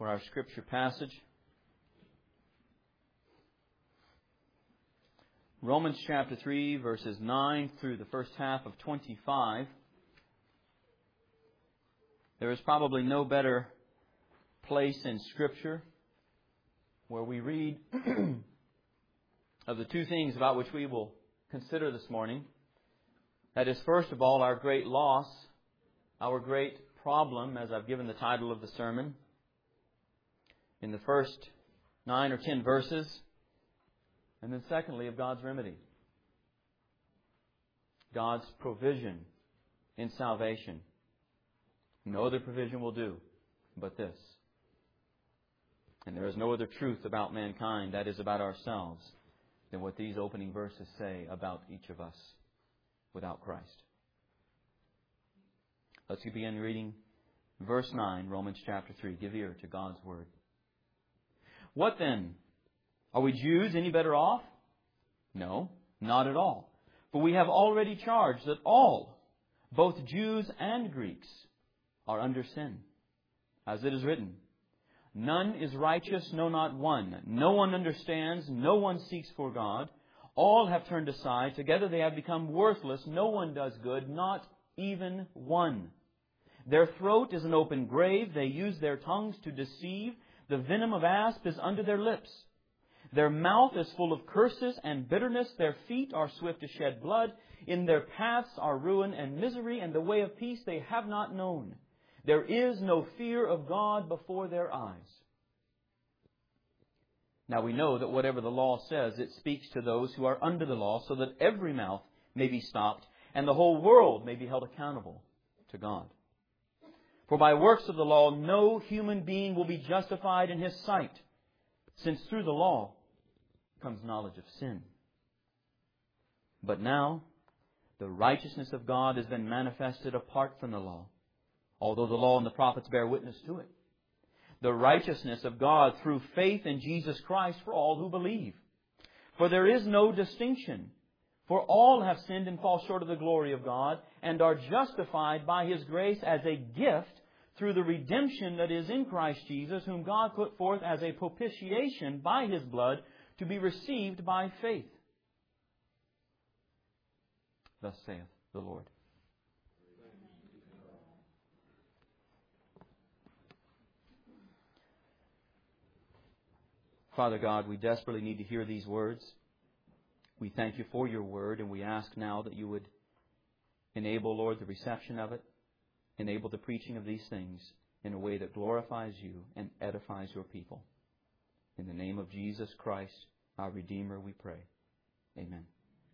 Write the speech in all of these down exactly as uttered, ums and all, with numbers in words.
for our Scripture passage. Romans chapter three, verses nine through the first half of twenty-five. There is probably no better place in Scripture where we read of the two things about which we will consider this morning. That is, first of all, our great loss, our great problem, as I've given the title of the sermon, in the first nine or ten verses. And then secondly, of God's remedy. God's provision in salvation. No other provision will do but this. And there is no other truth about mankind, that is about ourselves, than what these opening verses say about each of us without Christ. Let's begin reading verse nine, Romans chapter three. Give ear to God's Word. What then? Are we Jews any better off? No, not at all. For we have already charged that all, both Jews and Greeks, are under sin. As it is written, none is righteous, no, not one. No one understands, no one seeks for God. All have turned aside. Together they have become worthless. No one does good, not even one. Their throat is an open grave. They use their tongues to deceive. The venom of asp is under their lips. Their mouth is full of curses and bitterness. Their feet are swift to shed blood. In their paths are ruin and misery, and the way of peace they have not known. There is no fear of God before their eyes. Now we know that whatever the law says, it speaks to those who are under the law, so that every mouth may be stopped, and the whole world may be held accountable to God. For by works of the law, no human being will be justified in his sight, since through the law comes knowledge of sin. But now, the righteousness of God has been manifested apart from the law, although the law and the prophets bear witness to it. The righteousness of God through faith in Jesus Christ for all who believe. For there is no distinction, for all have sinned and fall short of the glory of God, and are justified by His grace as a gift through the redemption that is in Christ Jesus, whom God put forth as a propitiation by His blood to be received by faith. Thus saith the Lord. Father God, we desperately need to hear these words. We thank You for Your Word, and we ask now that You would enable, Lord, the reception of it, enable the preaching of these things in a way that glorifies You and edifies Your people. In the name of Jesus Christ, our Redeemer, we pray. Amen.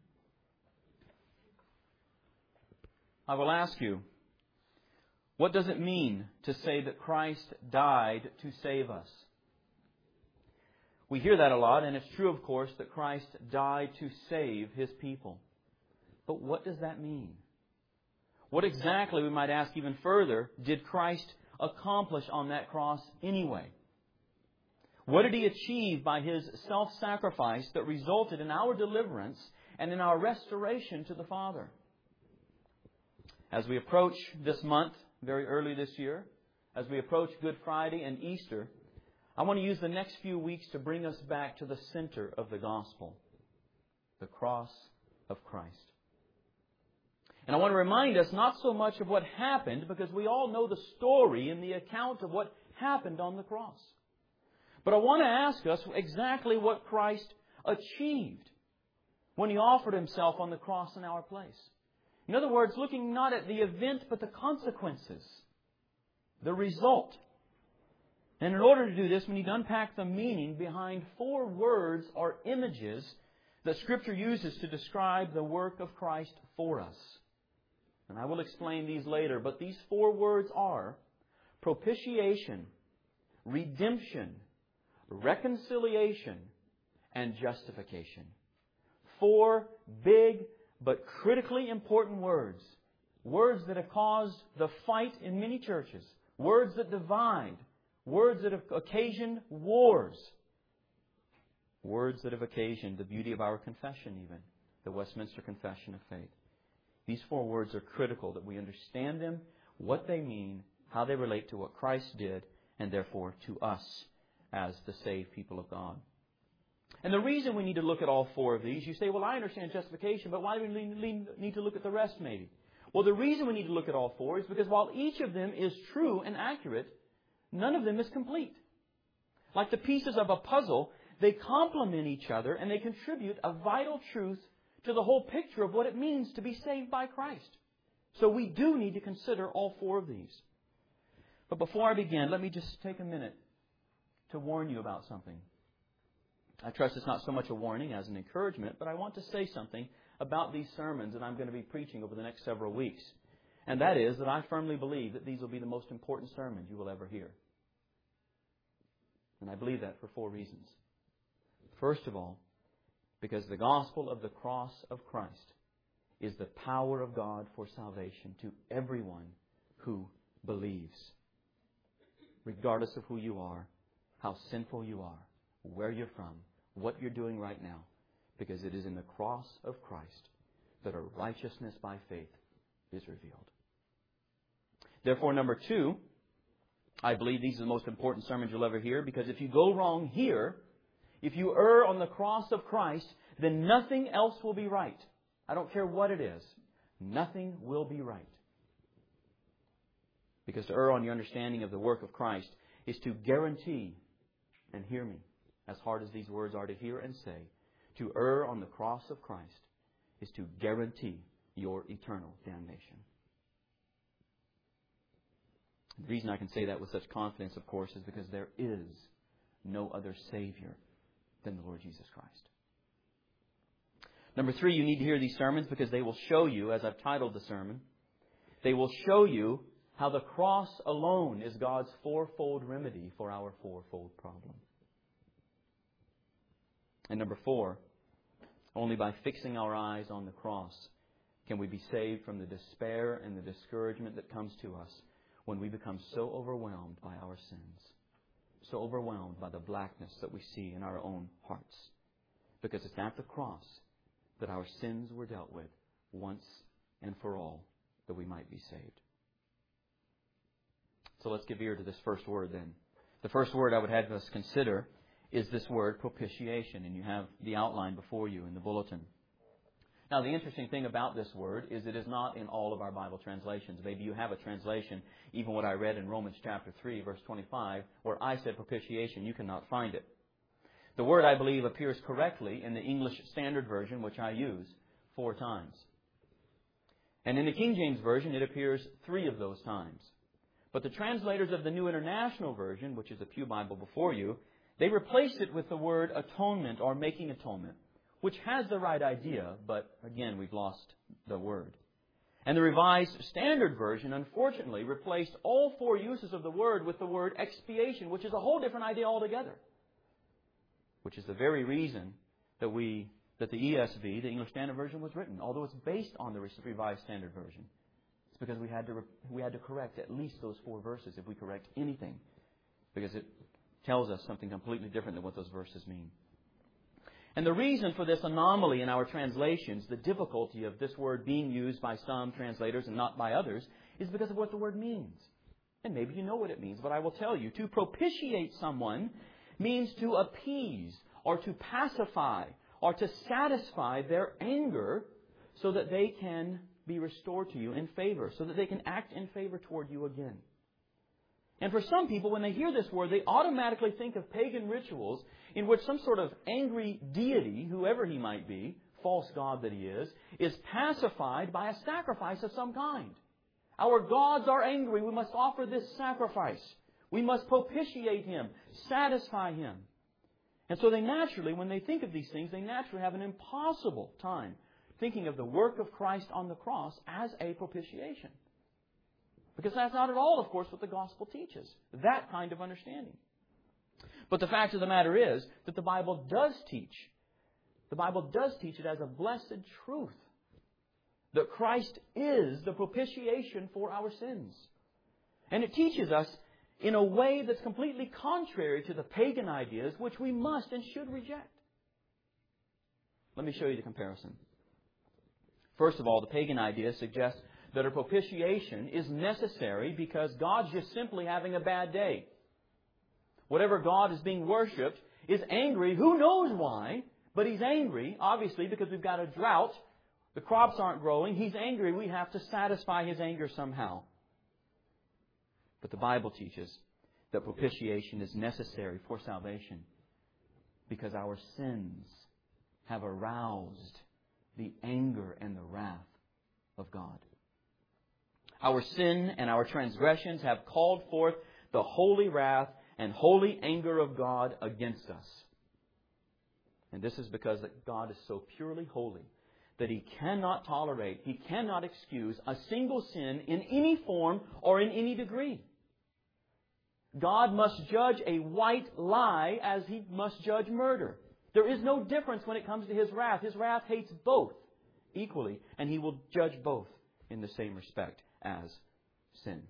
I will ask you, what does it mean to say that Christ died to save us? We hear that a lot, and it's true, of course, that Christ died to save His people. But what does that mean? What exactly, we might ask even further, did Christ accomplish on that cross anyway? What did He achieve by His self-sacrifice that resulted in our deliverance and in our restoration to the Father? As we approach this month, very early this year, as we approach Good Friday and Easter, I want to use the next few weeks to bring us back to the center of the gospel, the cross of Christ. And I want to remind us not so much of what happened, because we all know the story and the account of what happened on the cross. But I want to ask us exactly what Christ achieved when He offered Himself on the cross in our place. In other words, looking not at the event, but the consequences, the result. And in order to do this, we need to unpack the meaning behind four words or images that Scripture uses to describe the work of Christ for us. And I will explain these later, but these four words are propitiation, redemption, reconciliation, and justification. Four big but critically important words. Words that have caused the fight in many churches. Words that divide. Words that have occasioned wars. Words that have occasioned the beauty of our confession even. The Westminster Confession of Faith. These four words are critical that we understand them, what they mean, how they relate to what Christ did, and therefore to us as the saved people of God. And the reason we need to look at all four of these, you say, well, I understand justification, but why do we need to look at the rest maybe? Well, the reason we need to look at all four is because while each of them is true and accurate, none of them is complete. Like the pieces of a puzzle, they complement each other and they contribute a vital truth to the whole picture of what it means to be saved by Christ. So we do need to consider all four of these. But before I begin, let me just take a minute to warn you about something. I trust it's not so much a warning as an encouragement, but I want to say something about these sermons that I'm going to be preaching over the next several weeks. And that is that I firmly believe that these will be the most important sermons you will ever hear. And I believe that for four reasons. First of all, because the gospel of the cross of Christ is the power of God for salvation to everyone who believes. Regardless of who you are, how sinful you are, where you're from, what you're doing right now. Because it is in the cross of Christ that a righteousness by faith is revealed. Therefore, number two, I believe these are the most important sermons you'll ever hear, because if you go wrong here, if you err on the cross of Christ, then nothing else will be right. I don't care what it is. Nothing will be right. Because to err on your understanding of the work of Christ is to guarantee, and hear me, as hard as these words are to hear and say, to err on the cross of Christ is to guarantee your eternal damnation. The reason I can say that with such confidence, of course, is because there is no other Savior than the Lord Jesus Christ. Number three, you need to hear these sermons because they will show you, as I've titled the sermon, they will show you how the cross alone is God's fourfold remedy for our fourfold problem. And number four, only by fixing our eyes on the cross can we be saved from the despair and the discouragement that comes to us when we become so overwhelmed by our sins, so overwhelmed by the blackness that we see in our own hearts. Because it's at the cross that our sins were dealt with once and for all, that we might be saved. So let's give ear to this first word then. The first word I would have us consider is this word propitiation, and you have the outline before you in the bulletin. Now, the interesting thing about this word is it is not in all of our Bible translations. Maybe you have a translation, even what I read in Romans chapter three, verse twenty-five, where I said propitiation, you cannot find it. The word, I believe, appears correctly in the English Standard Version, which I use, four times. And in the King James Version, it appears three of those times. But the translators of the New International Version, which is the Pew Bible before you, they replaced it with the word atonement or making atonement, which has the right idea, but again, we've lost the word. And the Revised Standard Version, unfortunately, replaced all four uses of the word with the word expiation, which is a whole different idea altogether. Which is the very reason that we that the E S V, the English Standard Version, was written, although it's based on the Revised Standard Version. It's because we had to we had to correct at least those four verses if we correct anything, because it tells us something completely different than what those verses mean. And the reason for this anomaly in our translations, the difficulty of this word being used by some translators and not by others, is because of what the word means. And maybe you know what it means, but I will tell you. To propitiate someone means to appease or to pacify or to satisfy their anger so that they can be restored to you in favor, so that they can act in favor toward you again. And for some people, when they hear this word, they automatically think of pagan rituals in which some sort of angry deity, whoever he might be, false god that he is, is pacified by a sacrifice of some kind. Our gods are angry. We must offer this sacrifice. We must propitiate him, satisfy him. And so they naturally, when they think of these things, they naturally have an impossible time thinking of the work of Christ on the cross as a propitiation. Because that's not at all, of course, what the gospel teaches. That kind of understanding. But the fact of the matter is that the Bible does teach. The Bible does teach it as a blessed truth. That Christ is the propitiation for our sins. And it teaches us in a way that's completely contrary to the pagan ideas which we must and should reject. Let me show you the comparison. First of all, the pagan idea suggests that a propitiation is necessary because God's just simply having a bad day. whatever God is being worshipped, is angry. Who knows why? But He's angry, obviously, because we've got a drought. The crops aren't growing. He's angry. We have to satisfy His anger somehow. But the Bible teaches that propitiation is necessary for salvation because our sins have aroused the anger and the wrath of God. Our sin and our transgressions have called forth the holy wrath and holy anger of God against us. And this is because that God is so purely holy that He cannot tolerate, He cannot excuse a single sin in any form or in any degree. God must judge a white lie as He must judge murder. There is no difference when it comes to His wrath. His wrath hates both equally, and He will judge both in the same respect as sin.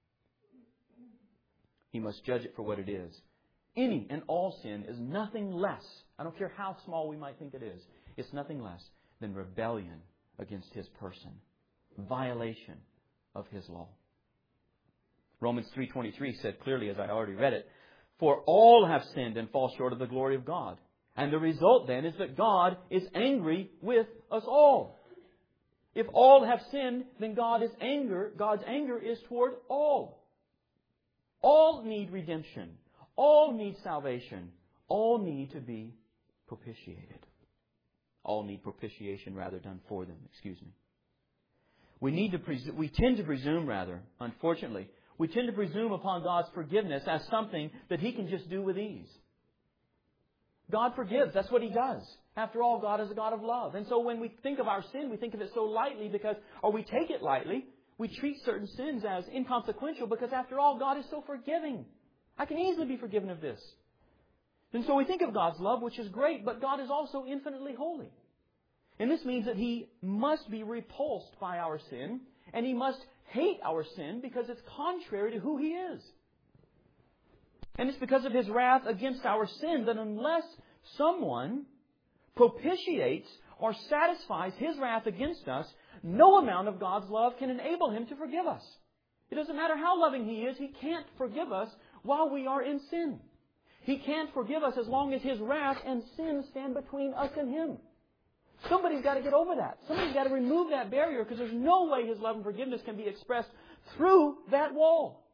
He must judge it for what it is. Any and all sin is nothing less, I don't care how small we might think it is, it's nothing less than rebellion against His person, violation of His law. Romans three twenty-three said clearly, as I already read it, "For all have sinned and fall short of the glory of God." And the result then is that God is angry with us all. If all have sinned, then God is anger. God's anger is toward all. All need redemption. All need salvation. All need to be propitiated. All need propitiation, rather, done for them. Excuse me. We need to presu- we tend to presume, rather, unfortunately, we tend to presume upon God's forgiveness as something that He can just do with ease. God forgives. That's what He does. After all, God is a God of love. And so when we think of our sin, we think of it so lightly because, or we take it lightly. We treat certain sins as inconsequential because, after all, God is so forgiving. I can easily be forgiven of this. And so we think of God's love, which is great, but God is also infinitely holy. And this means that He must be repulsed by our sin, and He must hate our sin because it's contrary to who He is. And it's because of His wrath against our sin that unless someone propitiates or satisfies His wrath against us, no amount of God's love can enable Him to forgive us. It doesn't matter how loving He is, He can't forgive us while we are in sin. He can't forgive us as long as His wrath and sin stand between us and Him. Somebody's got to get over that. Somebody's got to remove that barrier because there's no way His love and forgiveness can be expressed through that wall.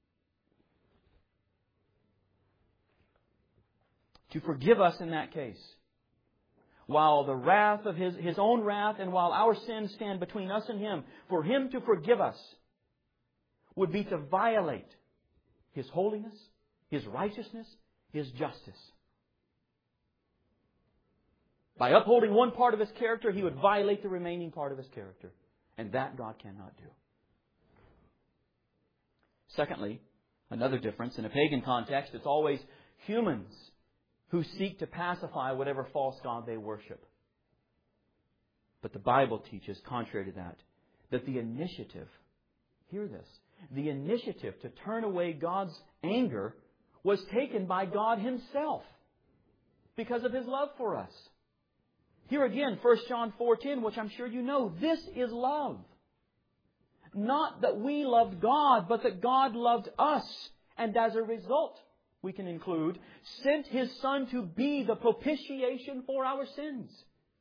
To forgive us in that case, while the wrath of His, His own wrath and while our sins stand between us and Him, for Him to forgive us would be to violate His holiness, His righteousness, His justice. By upholding one part of His character, He would violate the remaining part of His character. And that God cannot do. Secondly, another difference. In a pagan context, it's always humans who seek to pacify whatever false god they worship. But the Bible teaches, contrary to that, that the initiative, hear this, the initiative to turn away God's anger was taken by God Himself because of His love for us. Here again, First John four ten, which I'm sure you know, this is love. Not that we loved God, but that God loved us. And as a result, we can include, sent His Son to be the propitiation for our sins.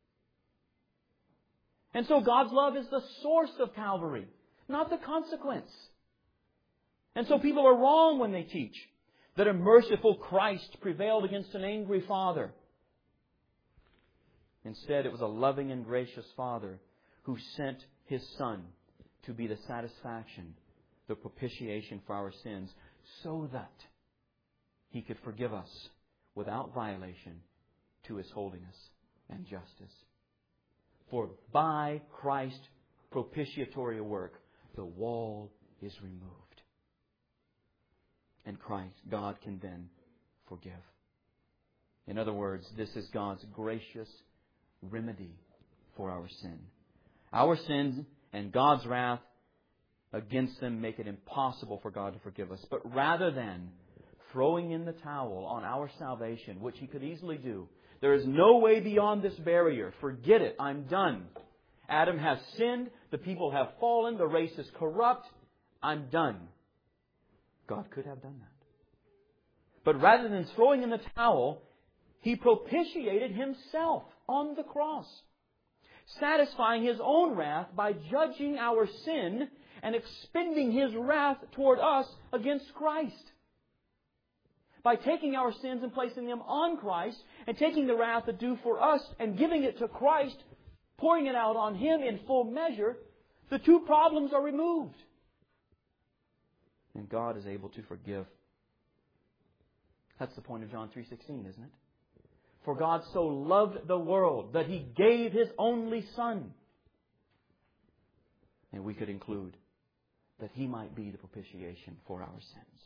And so God's love is the source of Calvary, not the consequence. And so people are wrong when they teach that a merciful Christ prevailed against an angry Father. Instead, it was a loving and gracious Father who sent His Son to be the satisfaction, the propitiation for our sins, so that He could forgive us without violation to His holiness and justice. For by Christ's propitiatory work, the wall is removed. And Christ, God can then forgive. In other words, this is God's gracious remedy for our sin. Our sins and God's wrath against them make it impossible for God to forgive us. But rather than throwing in the towel on our salvation, which He could easily do, there is no way beyond this barrier. Forget it. I'm done. Adam has sinned. The people have fallen. The race is corrupt. I'm done. God could have done that. But rather than throwing in the towel, He propitiated Himself on the cross, satisfying His own wrath by judging our sin and expending His wrath toward us against Christ. By taking our sins and placing them on Christ and taking the wrath that due for us and giving it to Christ, pouring it out on Him in full measure, the two problems are removed. And God is able to forgive. That's the point of John three sixteen, isn't it? For God so loved the world that He gave His only Son. And we could include that He might be the propitiation for our sins.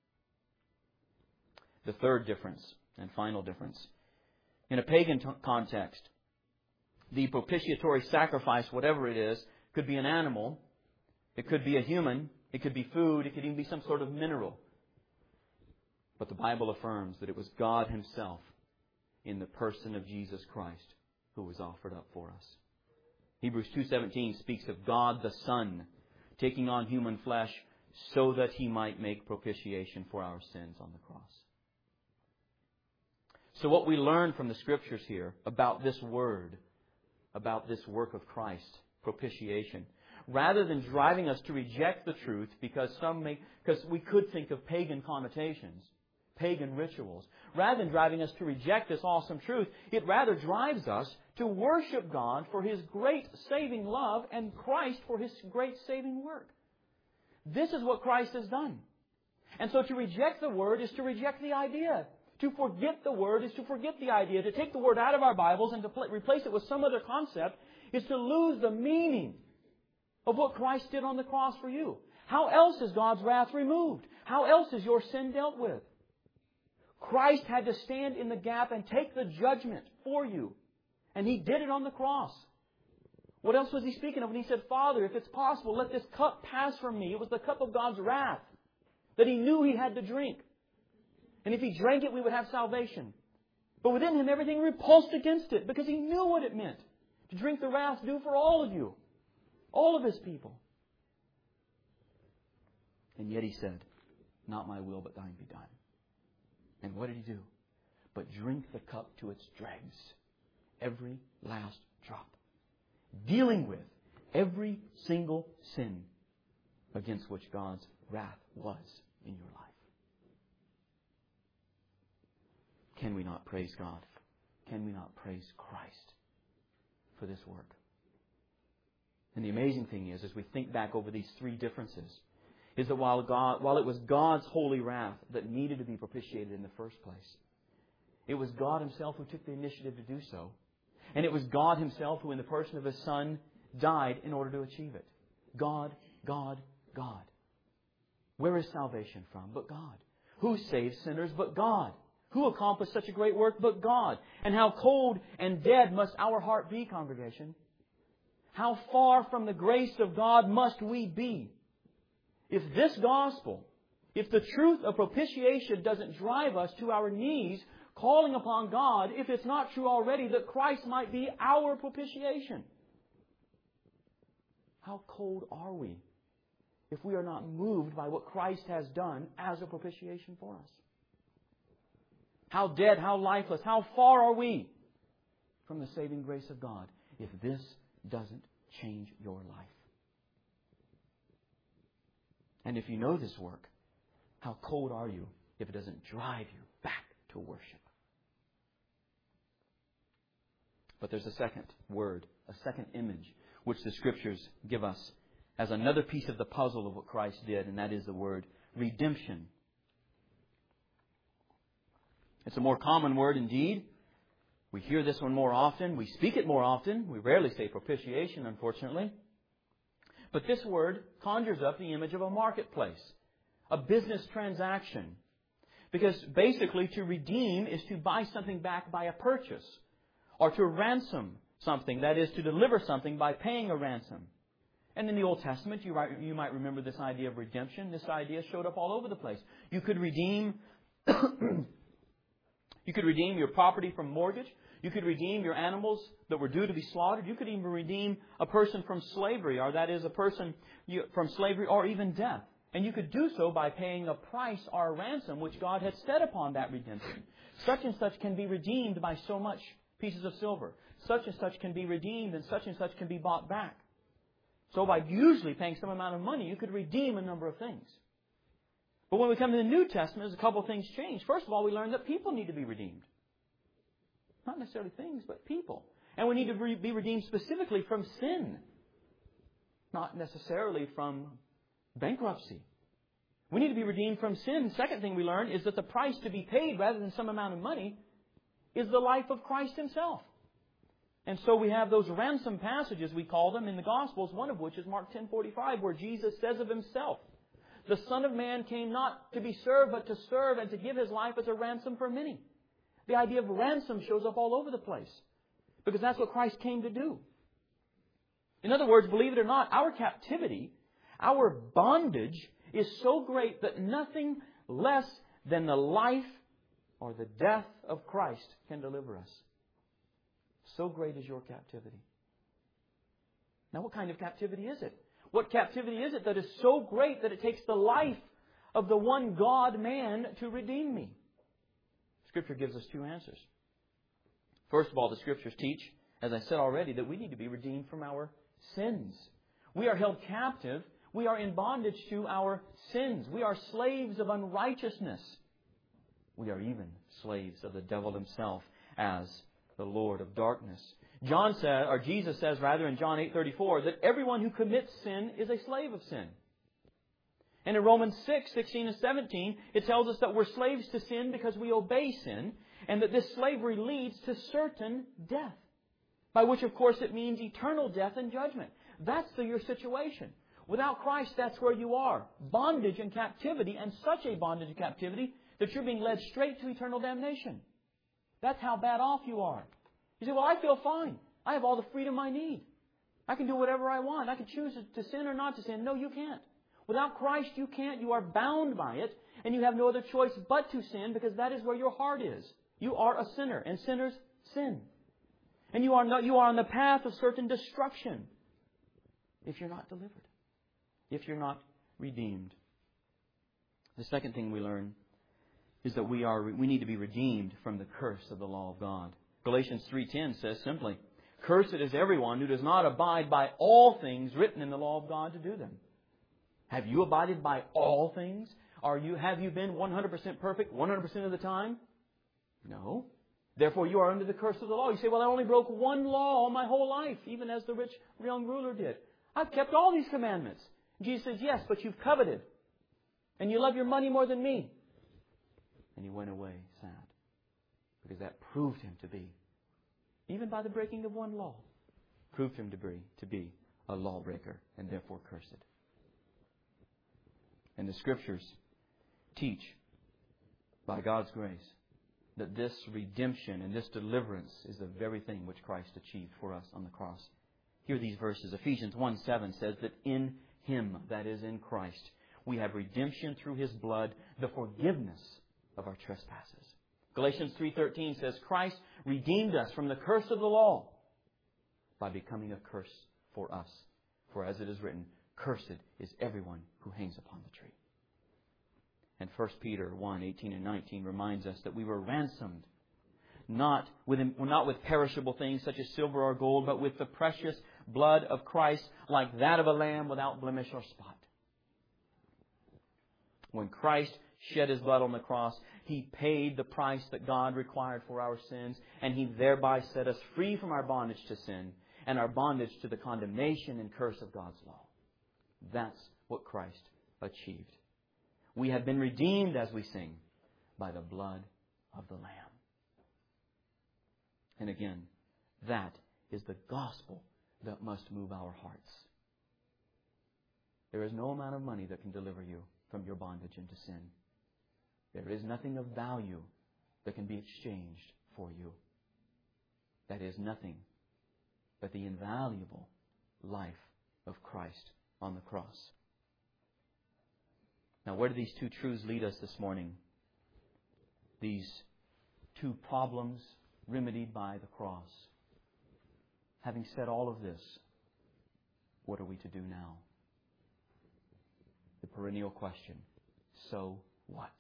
The third difference and final difference. In a pagan t- context, the propitiatory sacrifice, whatever it is, could be an animal, it could be a human, it could be food, it could even be some sort of mineral. But the Bible affirms that it was God Himself in the person of Jesus Christ who was offered up for us. Hebrews two seventeen speaks of God the Son taking on human flesh so that He might make propitiation for our sins on the cross. So what we learn from the Scriptures here about this word, about this work of Christ, propitiation, rather than driving us to reject the truth because some may, because we could think of pagan connotations, pagan rituals, rather than driving us to reject this awesome truth, it rather drives us to worship God for His great saving love and Christ for His great saving work. This is what Christ has done. And so to reject the Word is to reject the idea. To forget the Word is to forget the idea. To take the Word out of our Bibles and to pl- replace it with some other concept is to lose the meaning of what Christ did on the cross for you. How else is God's wrath removed? How else is your sin dealt with? Christ had to stand in the gap and take the judgment for you. And He did it on the cross. What else was He speaking of when He said, Father, if it's possible, let this cup pass from me? It was the cup of God's wrath that He knew He had to drink. And if He drank it, we would have salvation. But within Him, everything repulsed against it because He knew what it meant to drink the wrath due for all of you, all of His people. And yet He said, not my will, but thine be done. And what did He do? But drink the cup to its dregs, every last drop, dealing with every single sin against which God's wrath was in your life. Can we not praise God? Can we not praise Christ for this work? And the amazing thing is, as we think back over these three differences, is that while God, while it was God's holy wrath that needed to be propitiated in the first place, it was God Himself who took the initiative to do so. And it was God Himself who, in the person of His Son, died in order to achieve it. God, God, God. Where is salvation from but God? Who saves sinners but God? Who accomplished such a great work but God? And how cold and dead must our heart be, congregation? How far from the grace of God must we be? If this gospel, if the truth of propitiation doesn't drive us to our knees, calling upon God, if it's not true already, that Christ might be our propitiation. How cold are we if we are not moved by what Christ has done as a propitiation for us? How dead, how lifeless, how far are we from the saving grace of God if this doesn't change your life? And if you know this work, how cold are you if it doesn't drive you back to worship? But there's a second word, a second image, which the Scriptures give us as another piece of the puzzle of what Christ did, and that is the word redemption. It's a more common word indeed. We hear this one more often. We speak it more often. We rarely say propitiation, unfortunately. But this word conjures up the image of a marketplace, a business transaction. Because basically to redeem is to buy something back by a purchase, or to ransom something, that is to deliver something by paying a ransom. And in the Old Testament, you might, you might remember this idea of redemption. This idea showed up all over the place. You could redeem you could redeem your property from mortgage. You could redeem your animals that were due to be slaughtered. You could even redeem a person from slavery, or that is a person from slavery or even death. And you could do so by paying a price or a ransom which God had set upon that redemption. Such and such can be redeemed by so much pieces of silver. Such and such can be redeemed and such and such can be bought back. So by usually paying some amount of money, you could redeem a number of things. But when we come to the New Testament, there's a couple of things change. First of all, we learn that people need to be redeemed. Not necessarily things, but people. And we need to re- be redeemed specifically from sin. Not necessarily from bankruptcy. We need to be redeemed from sin. The second thing we learn is that the price to be paid, rather than some amount of money, is the life of Christ Himself. And so we have those ransom passages, we call them, in the Gospels, one of which is Mark ten forty-five, where Jesus says of Himself, "The Son of Man came not to be served, but to serve and to give His life as a ransom for many." The idea of ransom shows up all over the place, because that's what Christ came to do. In other words, believe it or not, our captivity, our bondage, is so great that nothing less than the life or the death of Christ can deliver us. So great is your captivity. Now, what kind of captivity is it? What captivity is it that is so great that it takes the life of the one God-man to redeem me? Scripture gives us two answers. First of all, the Scriptures teach, as I said already, that we need to be redeemed from our sins. We are held captive. We are in bondage to our sins. We are slaves of unrighteousness. We are even slaves of the devil himself as the Lord of darkness. John said, or Jesus says rather in John eight thirty-four, that everyone who commits sin is a slave of sin. And in Romans six, sixteen and seventeen, it tells us that we're slaves to sin because we obey sin, and that this slavery leads to certain death. By which, of course, it means eternal death and judgment. That's the, your situation. Without Christ, that's where you are. Bondage and captivity, and such a bondage and captivity that you're being led straight to eternal damnation. That's how bad off you are. You say, well, I feel fine. I have all the freedom I need. I can do whatever I want. I can choose to sin or not to sin. No, you can't. Without Christ, you can't. You are bound by it, and you have no other choice but to sin, because that is where your heart is. You are a sinner, and sinners sin. And you are not, you are on the path of certain destruction if you're not delivered, if you're not redeemed. The second thing we learn is that we are we need to be redeemed from the curse of the law of God. Galatians three ten says simply, "Cursed is everyone who does not abide by all things written in the law of God to do them." Have you abided by all things? Are you have you been one hundred percent perfect one hundred percent of the time? No. Therefore, you are under the curse of the law. You say, well, I only broke one law all my whole life, even as the rich young ruler did. I've kept all these commandments. Jesus says, yes, but you've coveted. And you love your money more than me. And he went away sad. Because that proved him to be, even by the breaking of one law, proved him to be, to be a lawbreaker and therefore cursed. And the Scriptures teach, by God's grace, that this redemption and this deliverance is the very thing which Christ achieved for us on the cross. Hear these verses. Ephesians one seven says that in Him, that is in Christ, we have redemption through His blood, the forgiveness of our trespasses. Galatians three thirteen says, Christ redeemed us from the curse of the law by becoming a curse for us. For as it is written, cursed is everyone who hangs upon the tree. And First Peter one eighteen and nineteen reminds us that we were ransomed, not with, not with perishable things such as silver or gold, but with the precious blood of Christ, like that of a lamb without blemish or spot. When Christ shed His blood on the cross, He paid the price that God required for our sins, and He thereby set us free from our bondage to sin and our bondage to the condemnation and curse of God's law. That's what Christ achieved. We have been redeemed, as we sing, by the blood of the Lamb. And again, that is the gospel that must move our hearts. There is no amount of money that can deliver you from your bondage into sin. There is nothing of value that can be exchanged for you. That is nothing but the invaluable life of Christ on the cross. Now, where do these two truths lead us this morning? These two problems remedied by the cross. Having said all of this, what are we to do now? The perennial question. So what?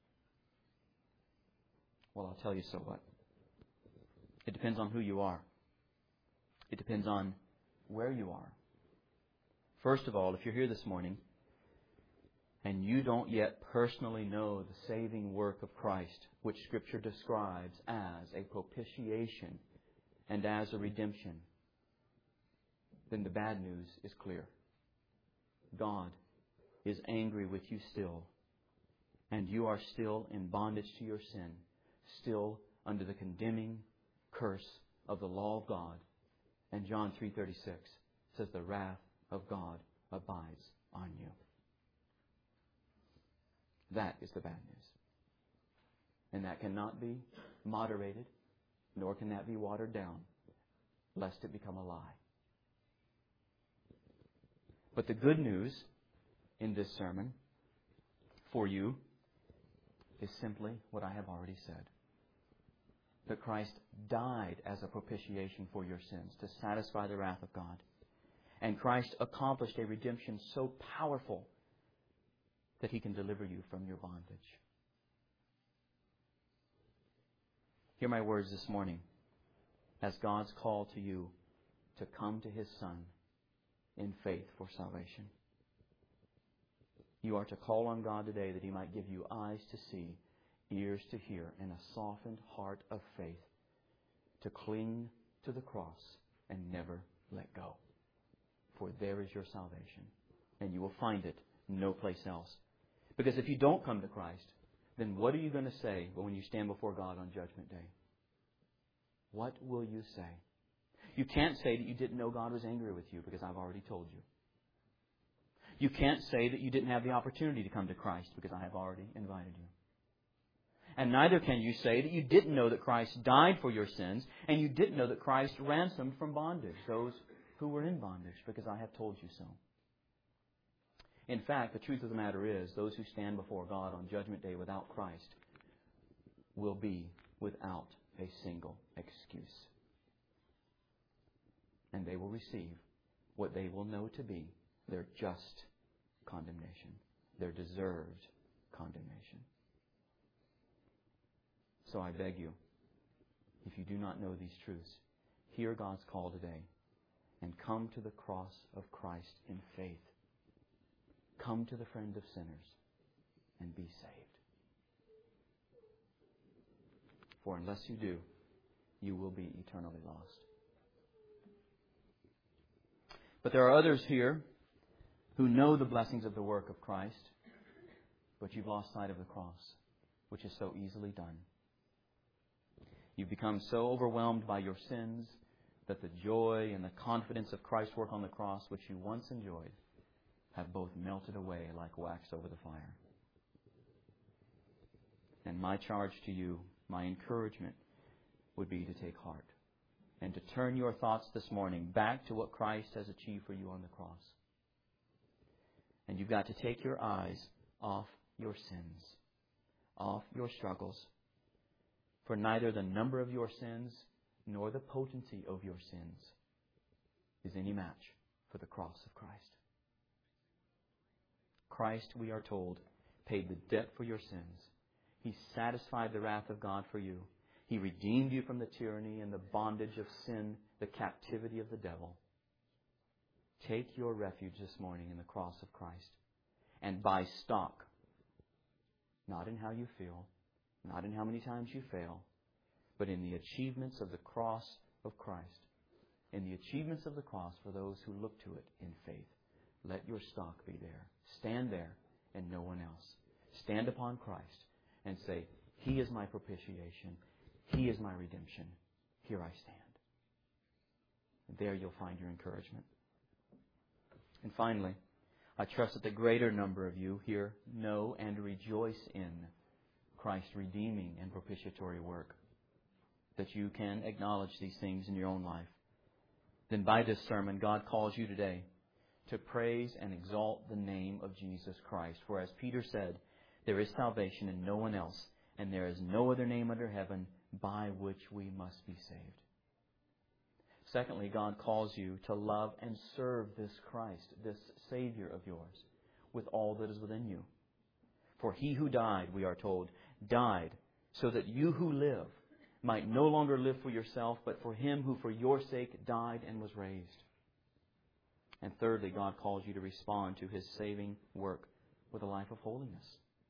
Well, I'll tell you so what. It depends on who you are. It depends on where you are. First of all, if you're here this morning and you don't yet personally know the saving work of Christ, which Scripture describes as a propitiation and as a redemption, then the bad news is clear. God is angry with you still, and you are still in bondage to your sin, still under the condemning curse of the law of God. And John three thirty-six says the wrath of God abides on you. That is the bad news. And that cannot be moderated, nor can that be watered down, lest it become a lie. But the good news in this sermon for you is simply what I have already said. That Christ died as a propitiation for your sins to satisfy the wrath of God. And Christ accomplished a redemption so powerful that He can deliver you from your bondage. Hear my words this morning as God's call to you to come to His Son in faith for salvation. You are to call on God today that He might give you eyes to see, ears to hear, and a softened heart of faith to cling to the cross and never let go. For there is your salvation, and you will find it no place else. Because if you don't come to Christ, then what are you going to say when you stand before God on Judgment Day? What will you say? You can't say that you didn't know God was angry with you, because I've already told you. You can't say that you didn't have the opportunity to come to Christ, because I have already invited you. And neither can you say that you didn't know that Christ died for your sins, and you didn't know that Christ ransomed from bondage those who were in bondage, because I have told you so. In fact, the truth of the matter is, those who stand before God on Judgment Day without Christ will be without a single excuse. And they will receive what they will know to be their just condemnation, their deserved condemnation. So I beg you, if you do not know these truths, hear God's call today and come to the cross of Christ in faith. Come to the friend of sinners and be saved. For unless you do, you will be eternally lost. But there are others here who know the blessings of the work of Christ, but you've lost sight of the cross, which is so easily done. You've become so overwhelmed by your sins that the joy and the confidence of Christ's work on the cross, which you once enjoyed, have both melted away like wax over the fire. And my charge to you, my encouragement, would be to take heart and to turn your thoughts this morning back to what Christ has achieved for you on the cross. And you've got to take your eyes off your sins, off your struggles, for neither the number of your sins nor the potency of your sins is any match for the cross of Christ. Christ, we are told, paid the debt for your sins. He satisfied the wrath of God for you. He redeemed you from the tyranny and the bondage of sin, the captivity of the devil. Take your refuge this morning in the cross of Christ and buy stock, not in how you feel, not in how many times you fail, but in the achievements of the cross of Christ, in the achievements of the cross for those who look to it in faith. Let your stock be there. Stand there and no one else. Stand upon Christ and say, He is my propitiation. He is my redemption. Here I stand. And there you'll find your encouragement. And finally, I trust that the greater number of you here know and rejoice in Christ's redeeming and propitiatory work, that you can acknowledge these things in your own life. Then by this sermon, God calls you today to praise and exalt the name of Jesus Christ. For as Peter said, there is salvation in no one else, and there is no other name under heaven by which we must be saved. Secondly, God calls you to love and serve this Christ, this Savior of yours, with all that is within you. For he who died, we are told, died so that you who live might no longer live for yourself, but for him who for your sake died and was raised. And thirdly, God calls you to respond to his saving work with a life of holiness.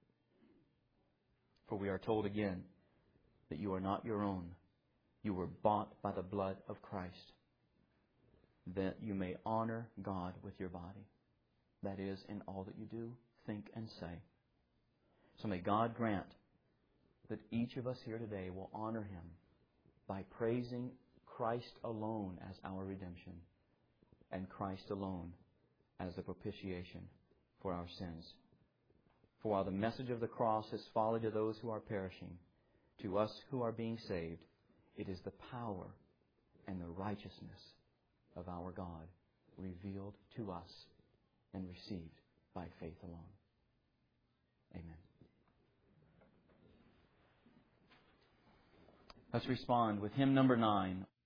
For we are told again that you are not your own. You were bought by the blood of Christ, that you may honor God with your body. That is, in all that you do, think, and say. So may God grant that each of us here today will honor him by praising Christ alone as our redemption and Christ alone as the propitiation for our sins. For while the message of the cross is folly to those who are perishing, to us who are being saved, it is the power and the righteousness of our God revealed to us and received by faith alone. Amen. Let's respond with hymn number nine.